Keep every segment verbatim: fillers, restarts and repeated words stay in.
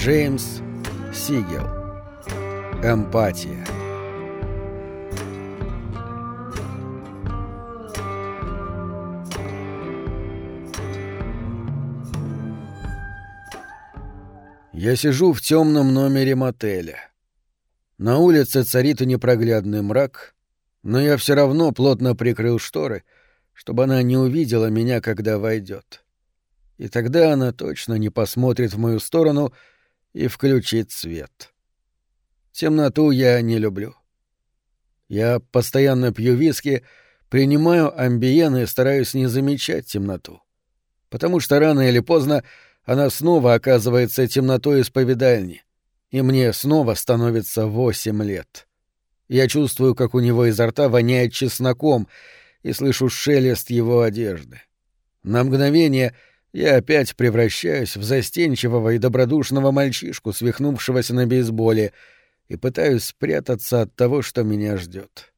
Джеймс Сигел. Эмпатия. Я сижу в темном номере мотеля. На улице царит непроглядный мрак, но я все равно плотно прикрыл шторы, чтобы она не увидела меня, когда войдет. И тогда она точно не посмотрит в мою сторону и включит свет. Темноту я не люблю. Я постоянно пью виски, принимаю амбиен и стараюсь не замечать темноту. Потому что рано или поздно она снова оказывается темнотой исповедальни, и мне снова становится восемь лет. Я чувствую, как у него изо рта воняет чесноком, и слышу шелест его одежды. На мгновение я опять превращаюсь в застенчивого и добродушного мальчишку, свихнувшегося на бейсболе, и пытаюсь спрятаться от того, что меня ждет.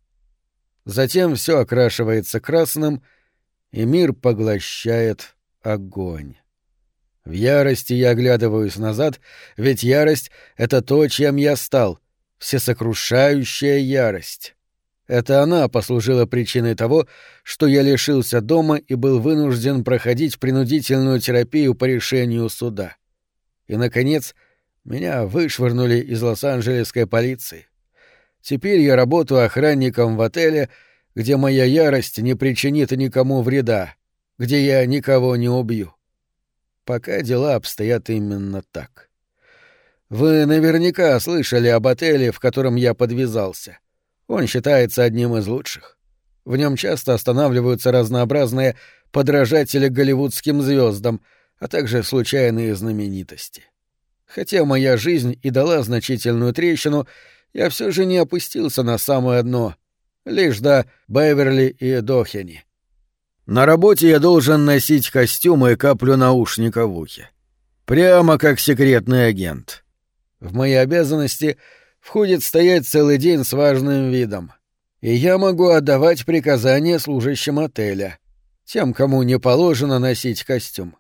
Затем все окрашивается красным, и мир поглощает огонь. В ярости я оглядываюсь назад, ведь ярость — это то, чем я стал, всесокрушающая ярость. Это она послужила причиной того, что я лишился дома и был вынужден проходить принудительную терапию по решению суда. И, наконец, меня вышвырнули из Лос-Анджелесской полиции. Теперь я работаю охранником в отеле, где моя ярость не причинит никому вреда, где я никого не убью. Пока дела обстоят именно так. Вы наверняка слышали об отеле, в котором я подвязался. Он считается одним из лучших. В нем часто останавливаются разнообразные подражатели голливудским звездам, а также случайные знаменитости. Хотя моя жизнь и дала значительную трещину, я все же не опустился на самое дно, лишь до Беверли и Дохени. На работе я должен носить костюм и каплю наушника в ухе. Прямо как секретный агент. В мои обязанности входит стоять целый день с важным видом. И я могу отдавать приказания служащим отеля, тем, кому не положено носить костюм.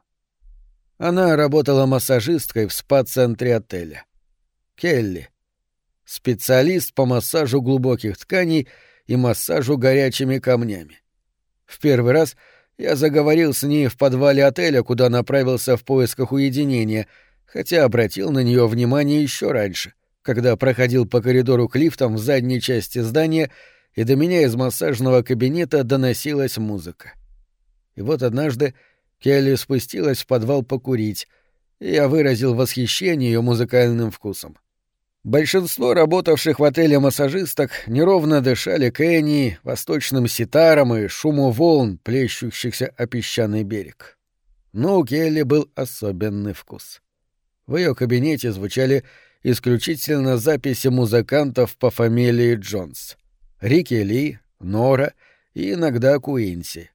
Она работала массажисткой в спа-центре отеля. Келли. Специалист по массажу глубоких тканей и массажу горячими камнями. В первый раз я заговорил с ней в подвале отеля, куда направился в поисках уединения, хотя обратил на нее внимание еще раньше, когда проходил по коридору к лифтам в задней части здания, и до меня из массажного кабинета доносилась музыка. И вот однажды Келли спустилась в подвал покурить, и я выразил восхищение ее музыкальным вкусом. Большинство работавших в отеле массажисток неровно дышали кэнни, восточным ситаром и шуму волн, плещущихся о песчаный берег. Но у Келли был особенный вкус. В ее кабинете звучали исключительно записи музыкантов по фамилии Джонс. Рики Ли, Нора и иногда Куинси.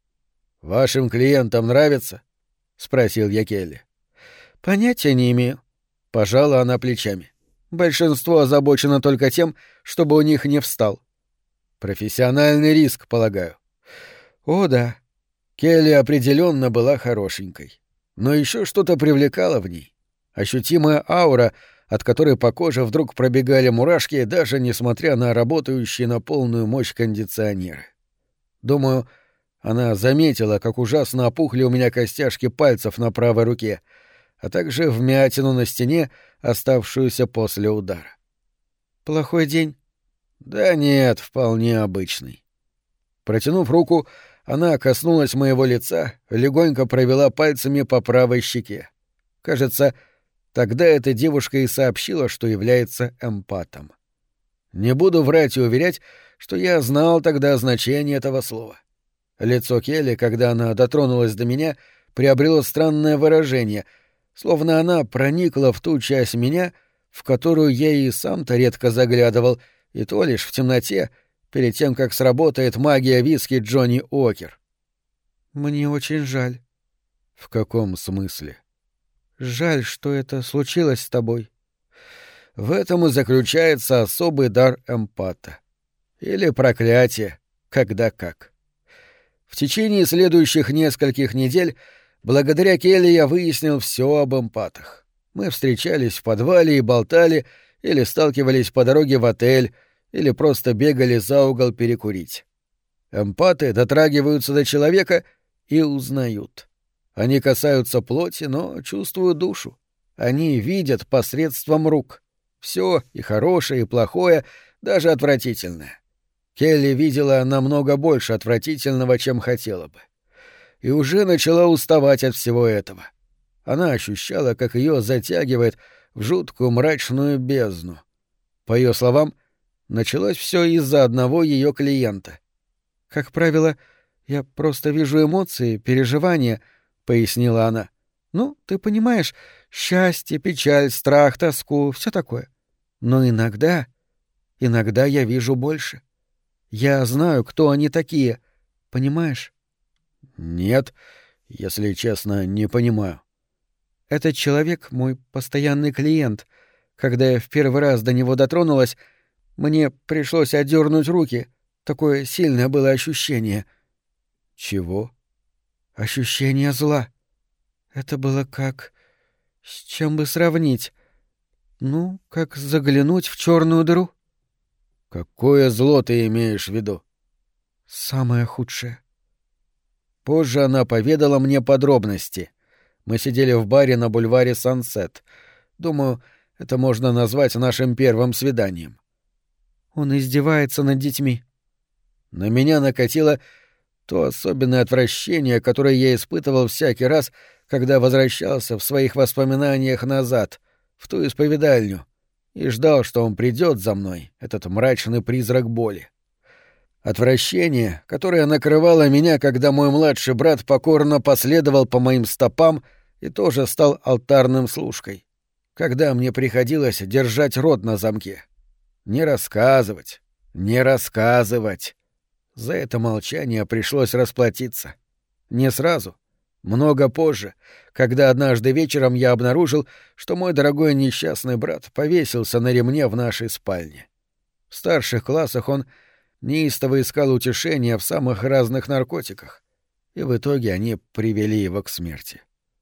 «Вашим клиентам нравится?» — спросил я Келли. «Понятия не имею». Пожала она плечами. Большинство озабочено только тем, чтобы у них не встал. Профессиональный риск, полагаю. О, да. Келли определенно была хорошенькой. Но еще что-то привлекало в ней. Ощутимая аура, от которой по коже вдруг пробегали мурашки, даже несмотря на работающие на полную мощь кондиционеры. Думаю, она заметила, как ужасно опухли у меня костяшки пальцев на правой руке, а также вмятину на стене, оставшуюся после удара. «Плохой день?» «Да нет, вполне обычный». Протянув руку, она коснулась моего лица, легонько провела пальцами по правой щеке. Кажется, тогда эта девушка и сообщила, что является эмпатом. Не буду врать и уверять, что я знал тогда значение этого слова. Лицо Келли, когда она дотронулась до меня, приобрело странное выражение — словно она проникла в ту часть меня, в которую я и сам-то редко заглядывал, и то лишь в темноте, перед тем, как сработает магия виски Джонни Уокер. «Мне очень жаль». «В каком смысле?» «Жаль, что это случилось с тобой». В этом и заключается особый дар эмпата. Или проклятие, когда как. В течение следующих нескольких недель благодаря Келли я выяснил все об эмпатах. Мы встречались в подвале и болтали, или сталкивались по дороге в отель, или просто бегали за угол перекурить. Эмпаты дотрагиваются до человека и узнают. Они касаются плоти, но чувствуют душу. Они видят посредством рук. Все, и хорошее, и плохое, даже отвратительное. Келли видела намного больше отвратительного, чем хотела бы. И уже начала уставать от всего этого. Она ощущала, как ее затягивает в жуткую мрачную бездну. По ее словам, началось все из-за одного ее клиента. «Как правило, я просто вижу эмоции, переживания», — пояснила она. «Ну, ты понимаешь, счастье, печаль, страх, тоску — все такое. Но иногда, иногда я вижу больше. Я знаю, кто они такие, понимаешь?» «Нет, если честно, не понимаю». «Этот человек — мой постоянный клиент. Когда я в первый раз до него дотронулась, мне пришлось отдернуть руки. Такое сильное было ощущение». «Чего?» «Ощущение зла. Это было как... С чем бы сравнить? Ну, как заглянуть в черную дыру». «Какое зло ты имеешь в виду?» «Самое худшее». Позже она поведала мне подробности. Мы сидели в баре на бульваре Сансет. Думаю, это можно назвать нашим первым свиданием. Он издевается над детьми. На меня накатило то особенное отвращение, которое я испытывал всякий раз, когда возвращался в своих воспоминаниях назад, в ту исповедальню, и ждал, что он придет за мной, этот мрачный призрак боли. Отвращение, которое накрывало меня, когда мой младший брат покорно последовал по моим стопам и тоже стал алтарным служкой, когда мне приходилось держать рот на замке. Не рассказывать, не рассказывать. За это молчание пришлось расплатиться. Не сразу, много позже, когда однажды вечером я обнаружил, что мой дорогой несчастный брат повесился на ремне в нашей спальне. В старших классах он неистово искал утешения в самых разных наркотиках, и в итоге они привели его к смерти.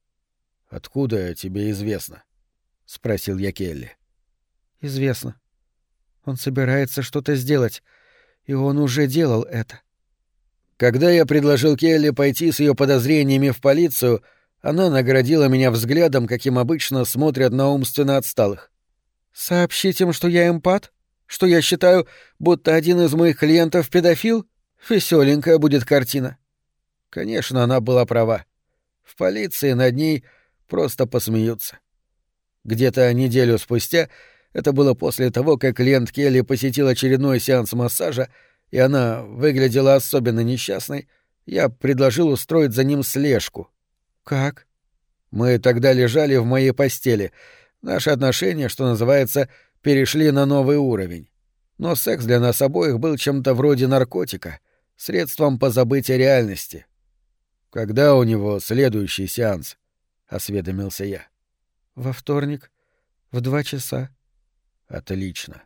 «Откуда тебе известно?» — спросил я Келли. «Известно. Он собирается что-то сделать, и он уже делал это». Когда я предложил Келли пойти с ее подозрениями в полицию, она наградила меня взглядом, каким обычно смотрят на умственно отсталых. «Сообщить им, что я эмпат? Что я считаю, будто один из моих клиентов педофил? Веселенькая будет картина». Конечно, она была права. В полиции над ней просто посмеются. Где-то неделю спустя, это было после того, как клиент Келли посетил очередной сеанс массажа, и она выглядела особенно несчастной, я предложил устроить за ним слежку. «Как?» Мы тогда лежали в моей постели. Наши отношения, что называется, перешли на новый уровень. Но секс для нас обоих был чем-то вроде наркотика, средством позабыть о реальности. «Когда у него следующий сеанс?» — осведомился я. «Во вторник, в два часа». «Отлично».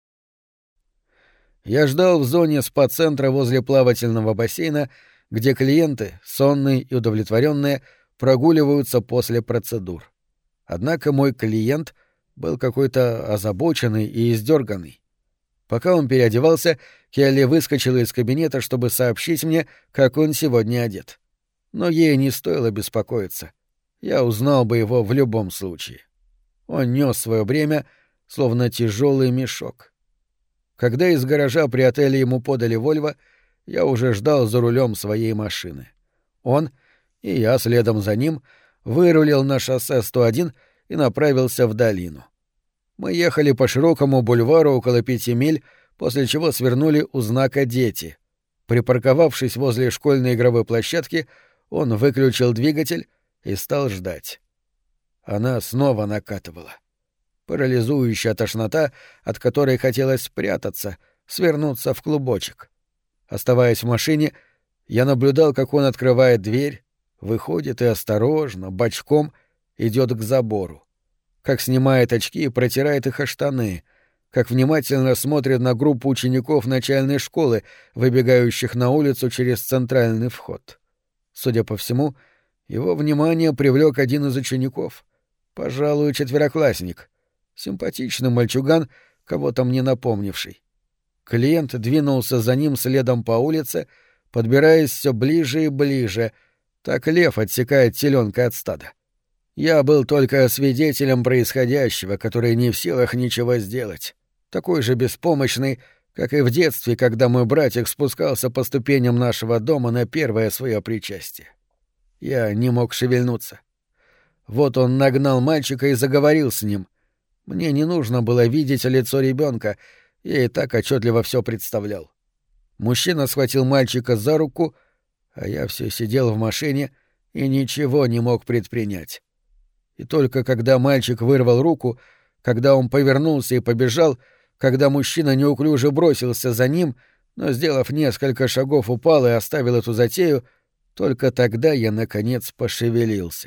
Я ждал в зоне спа-центра возле плавательного бассейна, где клиенты, сонные и удовлетворенные, прогуливаются после процедур. Однако мой клиент был какой-то озабоченный и издерганный. Пока он переодевался, Келли выскочила из кабинета, чтобы сообщить мне, как он сегодня одет. Но ей не стоило беспокоиться. Я узнал бы его в любом случае. Он нес свое бремя, словно тяжелый мешок. Когда из гаража при отеле ему подали Вольво, я уже ждал за рулем своей машины. Он, и я следом за ним, вырулил на шоссе сто один и направился в долину. Мы ехали по широкому бульвару около пяти миль, после чего свернули у знака «Дети». Припарковавшись возле школьной игровой площадки, он выключил двигатель и стал ждать. Она снова накатывала. Парализующая тошнота, от которой хотелось спрятаться, свернуться в клубочек. Оставаясь в машине, я наблюдал, как он открывает дверь, выходит и осторожно, бочком, идет к забору. Как снимает очки и протирает их о штаны, как внимательно смотрит на группу учеников начальной школы, выбегающих на улицу через центральный вход. Судя по всему, его внимание привлек один из учеников. Пожалуй, четвероклассник. Симпатичный мальчуган, кого-то мне напомнивший. Клиент двинулся за ним следом по улице, подбираясь все ближе и ближе. Так лев отсекает теленка от стада. Я был только свидетелем происходящего, который не в силах ничего сделать. Такой же беспомощный, как и в детстве, когда мой братик спускался по ступеням нашего дома на первое свое причастие. Я не мог шевельнуться. Вот он нагнал мальчика и заговорил с ним. Мне не нужно было видеть лицо ребенка, я и так отчетливо все представлял. Мужчина схватил мальчика за руку, а я все сидел в машине и ничего не мог предпринять. И только когда мальчик вырвал руку, когда он повернулся и побежал, когда мужчина неуклюже бросился за ним, но, сделав несколько шагов, упал и оставил эту затею, только тогда я, наконец, пошевелился.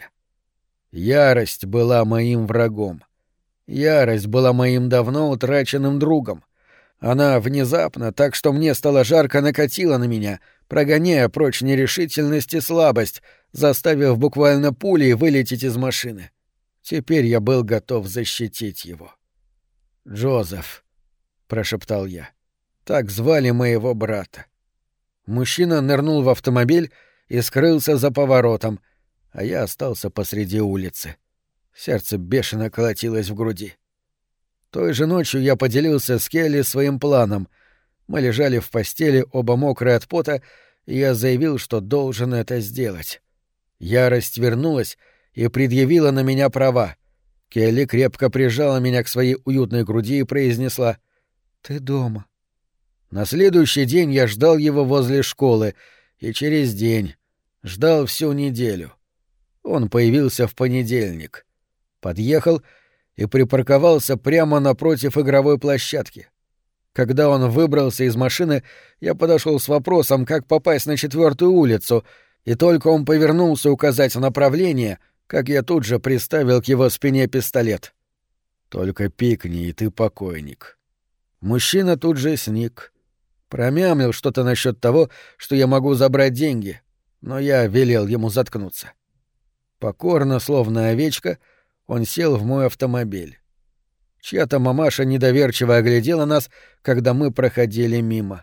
Ярость была моим врагом. Ярость была моим давно утраченным другом. Она внезапно, так что мне стало жарко, накатила на меня, прогоняя прочь нерешительность и слабость, заставив буквально пулей вылететь из машины. Теперь я был готов защитить его. «Джозеф», — прошептал я, — так звали моего брата. Мужчина нырнул в автомобиль и скрылся за поворотом, а я остался посреди улицы. Сердце бешено колотилось в груди. Той же ночью я поделился с Келли своим планом. Мы лежали в постели, оба мокрые от пота, и я заявил, что должен это сделать. Ярость вернулась и предъявила на меня права. Келли крепко прижала меня к своей уютной груди и произнесла: «Ты дома». На следующий день я ждал его возле школы, и через день ждал всю неделю. Он появился в понедельник. Подъехал и припарковался прямо напротив игровой площадки. Когда он выбрался из машины, я подошел с вопросом, как попасть на четвертую улицу, и только он повернулся указать направление, как я тут же приставил к его спине пистолет. «Только пикни, и ты покойник». Мужчина тут же сник. Промямлил что-то насчет того, что я могу забрать деньги, но я велел ему заткнуться. Покорно, словно овечка, он сел в мой автомобиль. Чья-то мамаша недоверчиво оглядела нас, когда мы проходили мимо.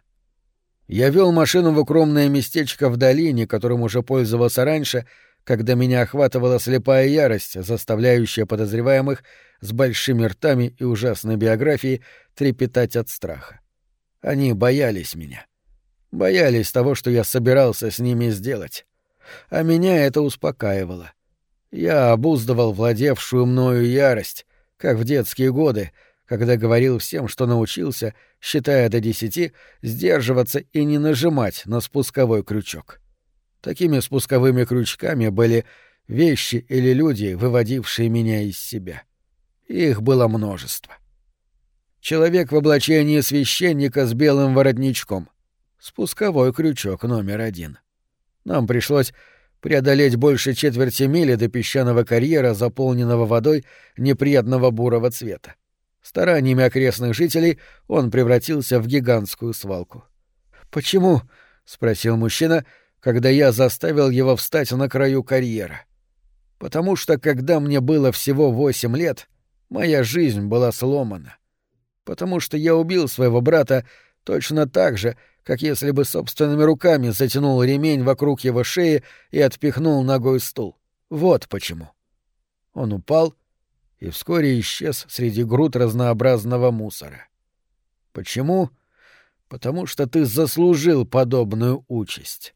Я вел машину в укромное местечко в долине, которым уже пользовался раньше, когда меня охватывала слепая ярость, заставляющая подозреваемых с большими ртами и ужасной биографией трепетать от страха. Они боялись меня. Боялись того, что я собирался с ними сделать. А меня это успокаивало. Я обуздывал владевшую мною ярость, как в детские годы, когда говорил всем, что научился, считая до десяти, сдерживаться и не нажимать на спусковой крючок. Такими спусковыми крючками были вещи или люди, выводившие меня из себя. Их было множество. Человек в облачении священника с белым воротничком. Спусковой крючок номер один. Нам пришлось преодолеть больше четверти мили до песчаного карьера, заполненного водой неприятного бурого цвета. Стараниями окрестных жителей он превратился в гигантскую свалку. «Почему?» — спросил мужчина, когда я заставил его встать на краю карьера. «Потому что, когда мне было всего восемь лет, моя жизнь была сломана. Потому что я убил своего брата точно так же, как если бы собственными руками затянул ремень вокруг его шеи и отпихнул ногой стул. Вот почему». Он упал и вскоре исчез среди груд разнообразного мусора. «Почему? Потому что ты заслужил подобную участь».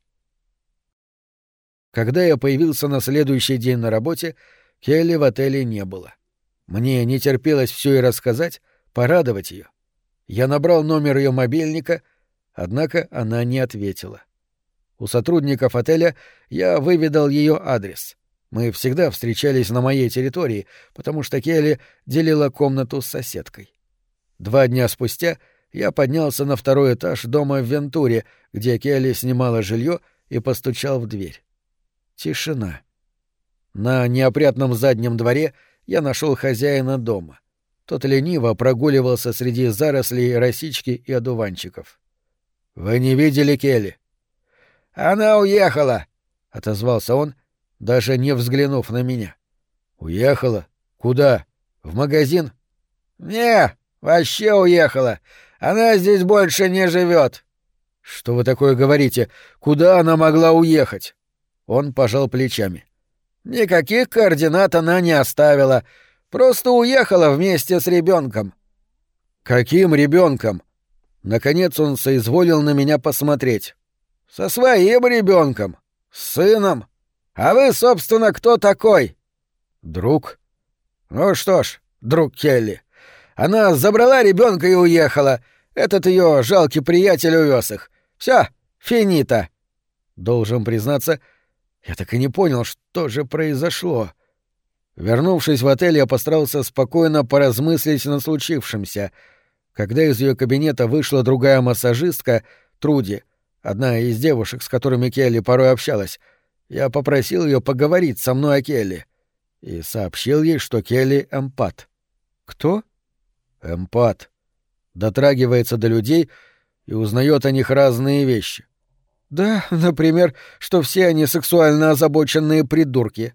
Когда я появился на следующий день на работе, Келли в отеле не было. Мне не терпелось все ей рассказать, порадовать ее. Я набрал номер ее мобильника, однако она не ответила. У сотрудников отеля я выведал ее адрес. Мы всегда встречались на моей территории, потому что Келли делила комнату с соседкой. Два дня спустя я поднялся на второй этаж дома в Вентуре, где Келли снимала жилье, и постучал в дверь. Тишина. На неопрятном заднем дворе я нашел хозяина дома. Тот лениво прогуливался среди зарослей росички и одуванчиков. «Вы не видели Келли?» «Она уехала», — отозвался он, даже не взглянув на меня. «Уехала? Куда? В магазин? Не, вообще уехала. Она здесь больше не живет. Что вы такое говорите? Куда она могла уехать? Он пожал плечами. Никаких координат она не оставила. Просто уехала вместе с ребенком. Каким ребенком? Наконец он соизволил на меня посмотреть. Со своим ребенком, с сыном. А вы, собственно, кто такой? Друг. Ну что ж, друг Келли. Она забрала ребенка и уехала. Этот ее жалкий приятель увез их. Все, финита. Должен признаться, я так и не понял, что же произошло. Вернувшись в отель, я постарался спокойно поразмыслить над случившимся. Когда из ее кабинета вышла другая массажистка, Труди, одна из девушек, с которыми Келли порой общалась, я попросил ее поговорить со мной о Келли и сообщил ей, что Келли — эмпат. Кто? Эмпат. Дотрагивается до людей и узнает о них разные вещи. Да, например, что все они сексуально озабоченные придурки.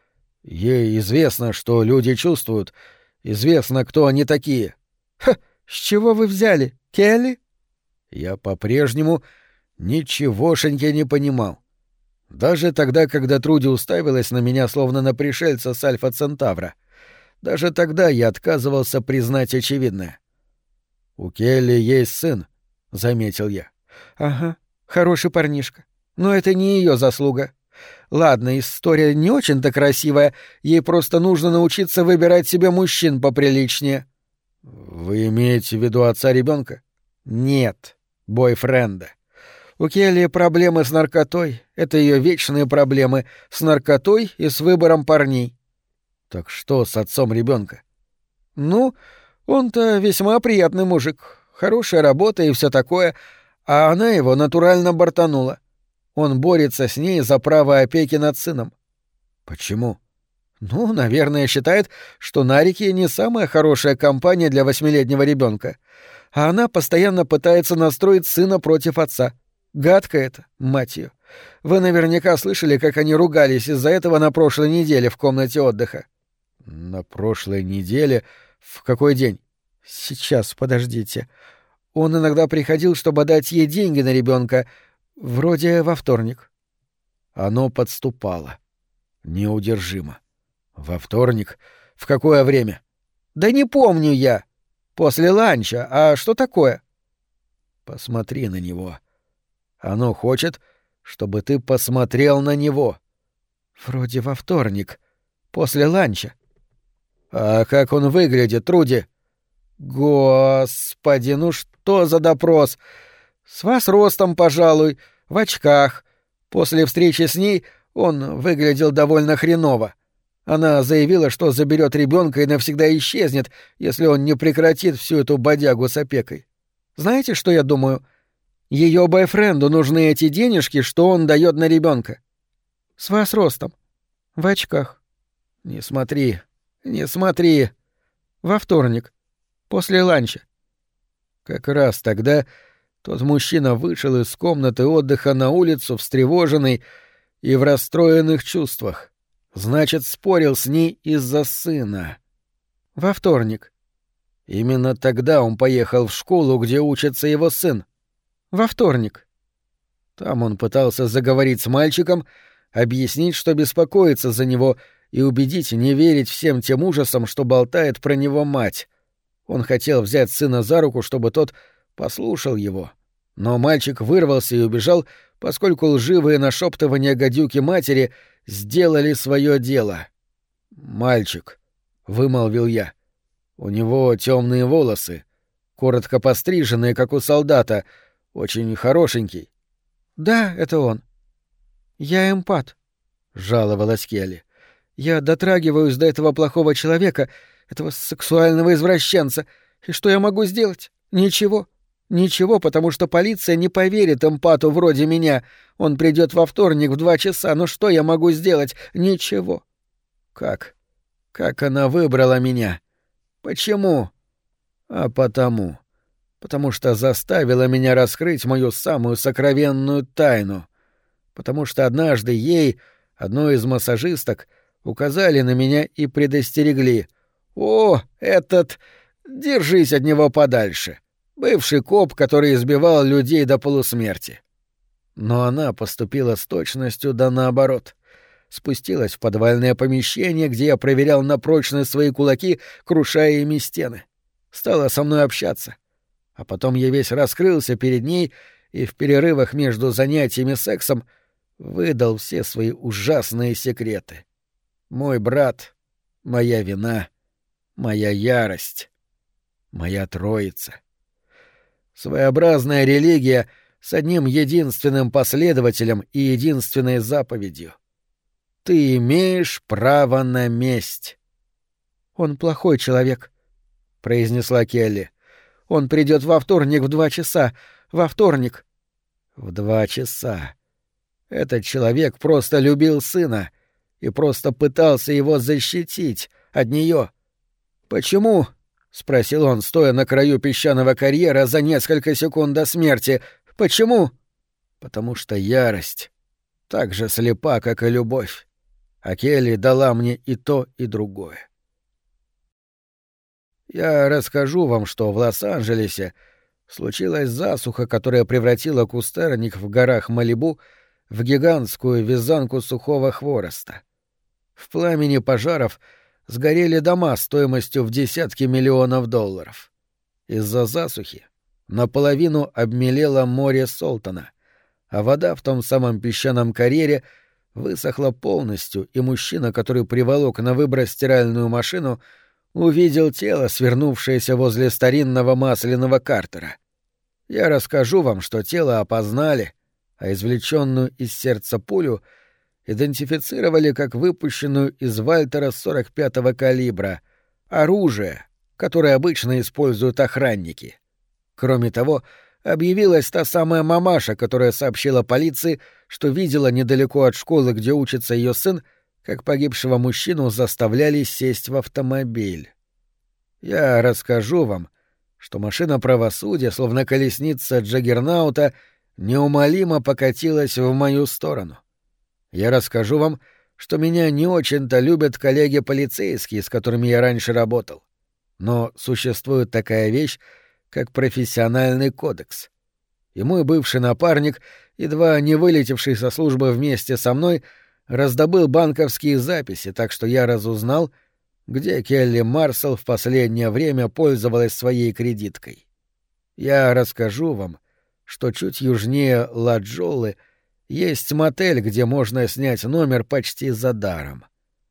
Ей известно, что люди чувствуют, известно, кто они такие. Ха, с чего вы взяли, Келли? Я по-прежнему ничегошеньки не понимал. Даже тогда, когда Труди уставилась на меня, словно на пришельца с Альфа-Центавра, даже тогда я отказывался признать очевидное. «У Келли есть сын», — заметил я. «Ага, хороший парнишка. Но это не ее заслуга. Ладно, история не очень-то красивая, ей просто нужно научиться выбирать себе мужчин поприличнее». «Вы имеете в виду отца ребенка? «Нет, бойфренда. У Келли проблемы с наркотой. Это ее вечные проблемы с наркотой и с выбором парней». «Так что с отцом ребенка? «Ну, он-то весьма приятный мужик, хорошая работа и все такое, а она его натурально бортанула. Он борется с ней за право опеки над сыном». «Почему?» «Ну, наверное, считает, что Нарики не самая хорошая компания для восьмилетнего ребенка, а она постоянно пытается настроить сына против отца. Гадко это, мать ее. Вы наверняка слышали, как они ругались из-за этого на прошлой неделе в комнате отдыха». «На прошлой неделе? В какой день?» «Сейчас, подождите. Он иногда приходил, чтобы дать ей деньги на ребенка, вроде во вторник». Оно подступало. Неудержимо. Во вторник? В какое время? «Да не помню я. После ланча. А что такое?» «Посмотри на него. Оно хочет, чтобы ты посмотрел на него». «Вроде во вторник. После ланча». «А как он выглядит, Труди?» «Господи, ну что за допрос? С вас ростом, пожалуй, в очках. После встречи с ней он выглядел довольно хреново. Она заявила, что заберет ребенка и навсегда исчезнет, если он не прекратит всю эту бодягу с опекой. Знаете, что я думаю? Ее бойфренду нужны эти денежки, что он дает на ребенка. С вас ростом. В очках. Не смотри, не смотри. Во вторник. После ланча». Как раз тогда тот мужчина вышел из комнаты отдыха на улицу, встревоженный и в расстроенных чувствах. Значит, спорил с ней из-за сына. «Во вторник». Именно тогда он поехал в школу, где учится его сын. «Во вторник». Там он пытался заговорить с мальчиком, объяснить, что беспокоится за него, и убедить не верить всем тем ужасам, что болтает про него мать. Он хотел взять сына за руку, чтобы тот послушал его. Но мальчик вырвался и убежал, поскольку лживые нашептывания гадюки матери сделали свое дело. «Мальчик», — вымолвил я. «У него темные волосы, коротко постриженные, как у солдата, очень хорошенький». «Да, это он. Я эмпат», — жаловалась Келли. «Я дотрагиваюсь до этого плохого человека, этого сексуального извращенца, и что я могу сделать? Ничего. Ничего, потому что полиция не поверит эмпату вроде меня. Он придет во вторник в два часа, но что я могу сделать? Ничего». «Как? Как она выбрала меня? Почему?» «А потому. Потому что заставила меня раскрыть мою самую сокровенную тайну. Потому что однажды ей, одной из массажисток, указали на меня и предостерегли. «О, этот... Держись от него подальше. Бывший коп, который избивал людей до полусмерти». Но она поступила с точностью да наоборот. Спустилась в подвальное помещение, где я проверял на прочность свои кулаки, крушая ими стены. Стала со мной общаться. А потом я весь раскрылся перед ней и в перерывах между занятиями сексом выдал все свои ужасные секреты. Мой брат, моя вина, моя ярость, моя троица. Своеобразная религия с одним единственным последователем и единственной заповедью. Ты имеешь право на месть. «Он плохой человек», — произнесла Келли. «Он придет во вторник в два часа. Во вторник». «В два часа. Этот человек просто любил сына и просто пытался его защитить от нее. Почему?» — спросил он, стоя на краю песчаного карьера за несколько секунд до смерти. «Почему?» «Потому что ярость так же слепа, как и любовь. А Келли дала мне и то, и другое. Я расскажу вам, что в Лос-Анджелесе случилась засуха, которая превратила кустарник в горах Малибу в гигантскую вязанку сухого хвороста. В пламени пожаров сгорели дома стоимостью в десятки миллионов долларов. Из-за засухи наполовину обмелело море Солтона, а вода в том самом песчаном карьере высохла полностью, и мужчина, который приволок на выброс стиральную машину, увидел тело, свернувшееся возле старинного масляного картера. Я расскажу вам, что тело опознали, а извлеченную из сердца пулю идентифицировали как выпущенную из Вальтера сорок пятого калибра, оружие, которое обычно используют охранники. Кроме того, объявилась та самая мамаша, которая сообщила полиции, что видела недалеко от школы, где учится ее сын, как погибшего мужчину заставляли сесть в автомобиль. Я расскажу вам, что машина правосудия, словно колесница Джаггернаута, неумолимо покатилась в мою сторону. Я расскажу вам, что меня не очень-то любят коллеги-полицейские, с которыми я раньше работал. Но существует такая вещь, как профессиональный кодекс. И мой бывший напарник, едва не вылетевший со службы вместе со мной, раздобыл банковские записи, так что я разузнал, где Келли Марсел в последнее время пользовалась своей кредиткой. Я расскажу вам, что чуть южнее Ладжолы есть мотель, где можно снять номер почти за даром.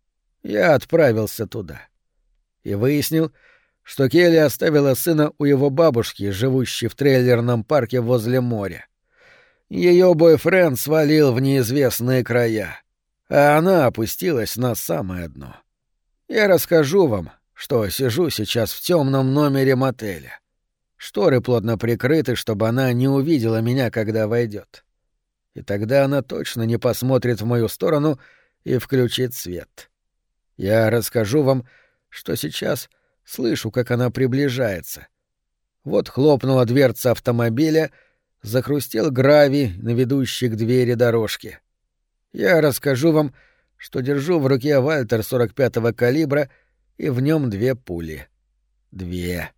Я отправился туда и выяснил, что Келли оставила сына у его бабушки, живущей в трейлерном парке возле моря. Ее бойфренд свалил в неизвестные края, а она опустилась на самое дно. Я расскажу вам, что сижу сейчас в темном номере мотеля. Шторы плотно прикрыты, чтобы она не увидела меня, когда войдет. И тогда она точно не посмотрит в мою сторону и включит свет. Я расскажу вам, что сейчас слышу, как она приближается. Вот хлопнула дверца автомобиля, захрустел гравий на ведущей к двери дорожке. Я расскажу вам, что держу в руке Вальтер сорок пятого калибра, и в нем две пули. Две.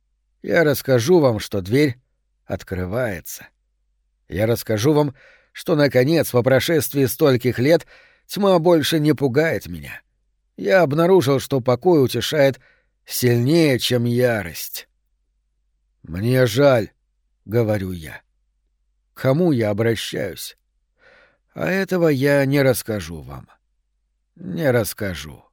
Я расскажу вам, что дверь открывается. Я расскажу вам, что, наконец, по прошествии стольких лет тьма больше не пугает меня. Я обнаружил, что покой утешает сильнее, чем ярость. «Мне жаль», — говорю я. К кому я обращаюсь? А этого я не расскажу вам. Не расскажу.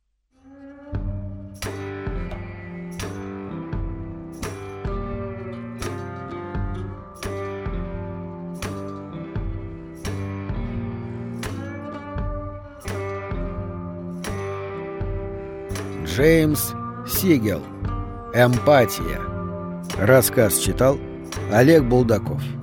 Джеймс Сигел. Эмпатия. Рассказ читал Олег Булдаков.